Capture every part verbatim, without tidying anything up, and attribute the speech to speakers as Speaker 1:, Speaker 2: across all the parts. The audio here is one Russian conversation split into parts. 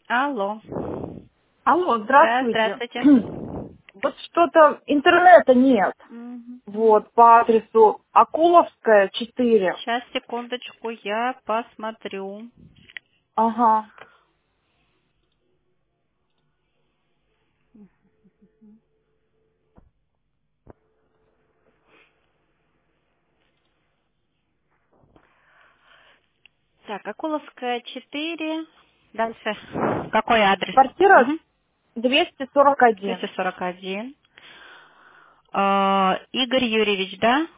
Speaker 1: Алло.
Speaker 2: Алло,
Speaker 1: Да,
Speaker 2: здравствуйте.
Speaker 1: здравствуйте.
Speaker 2: Вот что-то интернета нет.
Speaker 1: Мгм, мгм.
Speaker 2: Вот, по адресу Акуловская, четыре.
Speaker 1: Сейчас, секундочку, я посмотрю.
Speaker 2: Ага.
Speaker 1: Так, Акуловская, четыре. Дальше. Какой адрес?
Speaker 2: Квартира
Speaker 1: Угу.
Speaker 2: двести сорок один.
Speaker 1: двести сорок один. А, Игорь Юрьевич, да?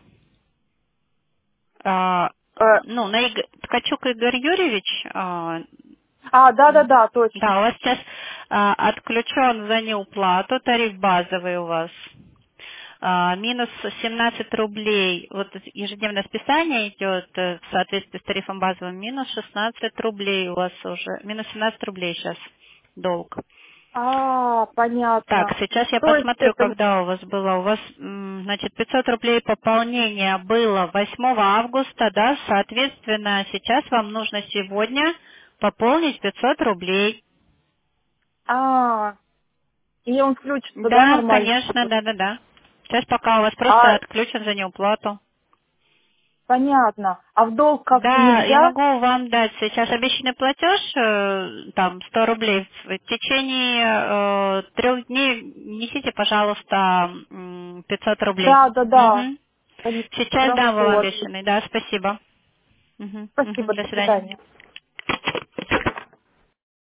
Speaker 1: А,
Speaker 2: Э,
Speaker 1: ну, на Иг- Ткачук Игорь Юрьевич. а,
Speaker 2: а,
Speaker 1: м,
Speaker 2: да-да-да,
Speaker 1: да,
Speaker 2: точно.
Speaker 1: у вас сейчас а, отключен за неуплату, тариф базовый у вас. А, минус семнадцать рублей. Вот ежедневное списание идет э, в соответствии с тарифом базовым. Минус шестнадцать рублей у вас уже. Минус семнадцать рублей сейчас долг.
Speaker 2: А,
Speaker 1: Так,
Speaker 2: понятно.
Speaker 1: сейчас я
Speaker 2: То есть
Speaker 1: посмотрю,
Speaker 2: это...
Speaker 1: когда у вас было. У вас, м, значит, пятьсот рублей пополнение было восьмого августа, да, соответственно, сейчас вам нужно сегодня пополнить пятьсот рублей.
Speaker 2: А, и он включится, да,
Speaker 1: Да,
Speaker 2: нормально?
Speaker 1: конечно, да-да-да. Сейчас пока у вас просто
Speaker 2: А,
Speaker 1: отключен за неуплату.
Speaker 2: понятно. А в долг как-то
Speaker 1: Да, я
Speaker 2: нельзя?
Speaker 1: могу вам дать сейчас обещанный платеж, э, там, сто рублей. В течение э, трех дней несите, пожалуйста, м, пятьсот рублей.
Speaker 2: Да-да-да.
Speaker 1: Мгм.
Speaker 2: Пон-
Speaker 1: Сейчас дам вам
Speaker 2: Хорошо.
Speaker 1: обещанный, да, спасибо. Мгм, мгм,
Speaker 2: Спасибо,
Speaker 1: до
Speaker 2: до
Speaker 1: свидания.
Speaker 2: свидания.